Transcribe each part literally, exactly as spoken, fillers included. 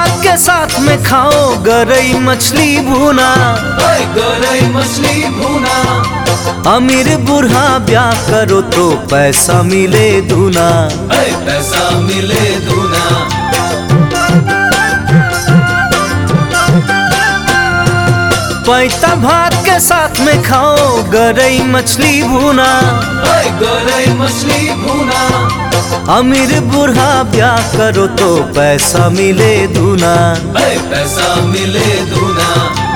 भात के साथ में खाओ गरई मछली भूना, गरई मछली भूना। अमीर बूढ़ा ब्याह करो तो पैसा मिले दूना, पैसा मिले दूना। पैता भात के साथ में खाओ गरई मछली भूना, गरई मछली भूना। अमीर बूढ़ा ब्याह करो तो पैसा मिले दूना, पैसा मिले दूना।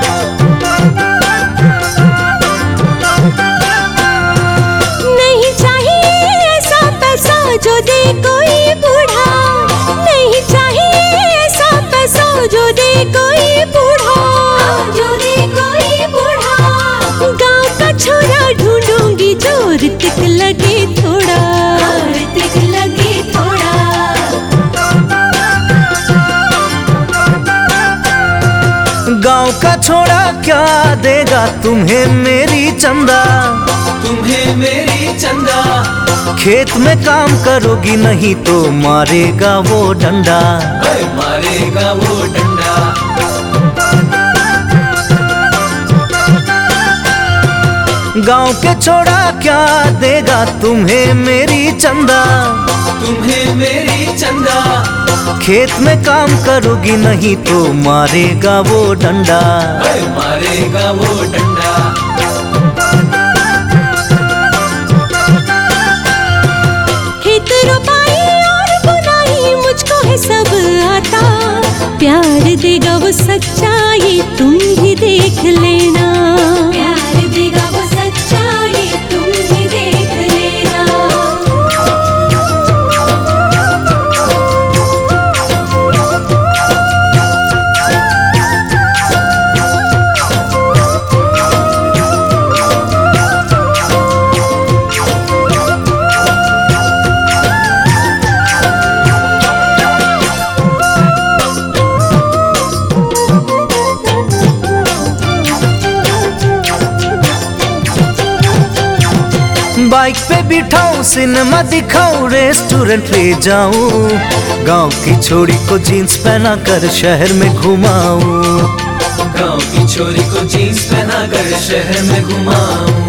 नहीं चाहिए ऐसा पैसा जो दे कोई बूढ़ा, नहीं चाहिए ऐसा पैसा जो दे कोई बूढ़ा, जो दे कोई बूढ़ा। गाँव का छोरा ढूंढूंगी जो ऋतिक लगे थोड़ा, ऋतिक लगे थोड़ा। गाँव का छोड़ा क्या देगा तुम्हें मेरी चंदा, तुम्हें मेरी चंदा। खेत में काम करोगी नहीं तो मारेगा वो डंडा, मारेगा वो डंडा। गाँव के छोड़ा क्या देगा तुम्हें मेरी चंदा, तुम्हें मेरी चंदा। खेत में काम करोगी नहीं तो मारेगा वो डंडा, मारेगा वो डंडा। खेत रोपाई और बुनाई मुझको है सब आता, प्यार देगा वो सच्चा ये तुम भी देख लेना, प्यार देगा वो सच्चा ये तुम भी देख लेना। बाइक पे बिठाऊं सिनेमा दिखाऊं रेस्टोरेंट ले जाऊं, गांव की छोरी को जीन्स पहना कर शहर में घुमाऊं, गांव की छोरी को जीन्स पहना कर शहर में घुमाऊं।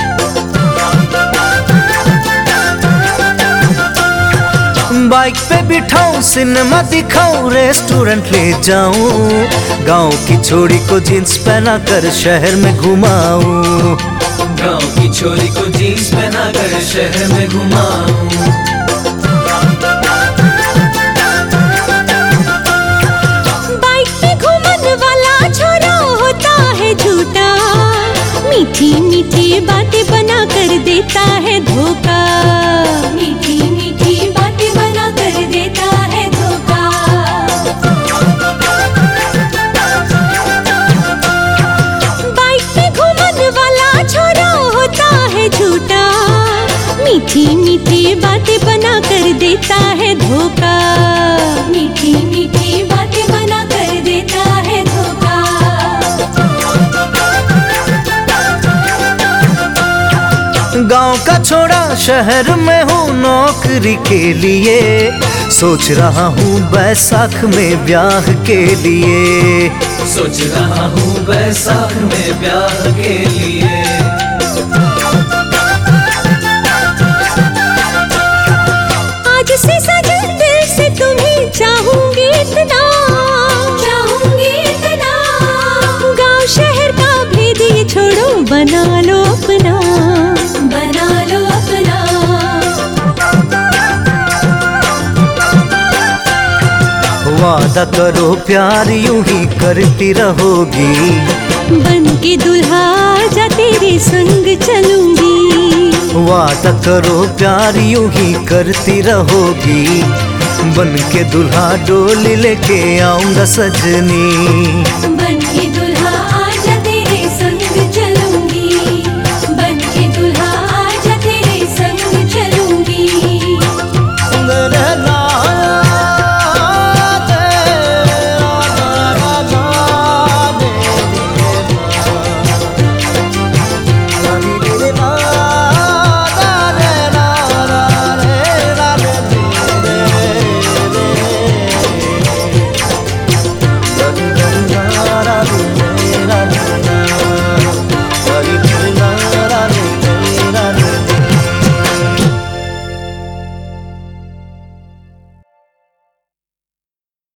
बाइक पे बिठाऊं सिनेमा दिखाऊं रेस्टोरेंट ले जाऊं, गांव की छोरी को जीन्स पहना कर शहर में घुमाऊं, गांव की छोरी को जीन्स पहना कर शहर में घुमाऊं। बाइक पे घूमन वाला छोरा होता है झूठा, मीठी मीठी बातें बना कर देता है धोखा, मीठी मीठी बातें बना कर देता है धोखा। बाइक पे घूमन वाला छोरा होता है झूठा, मीठी मीठी बातें बना कर देता है धोखा, मीठी मीठी बातें बना कर देता है धोखा। गांव का छोड़ा शहर में हूँ नौकरी के लिए, सोच रहा हूँ बैसाख में ब्याह के लिए, सोच रहा हूँ बैसाख में ब्याह के लिए। आज से सजन दिल से तुम्हें चाहूंगी इतना, चाहूंगी इतना। गांव शहर का भेद ये छोड़ो बना लो अपना, बना लो अपना। वादा करो प्यार यूं ही करती रहोगी, बन के दुल्हा जा तेरे संग चलूंगी, वादा करो प्यार यूं ही करती रहोगी, बन के दुल्हा डोली लेके आऊंगा सजनी, बन के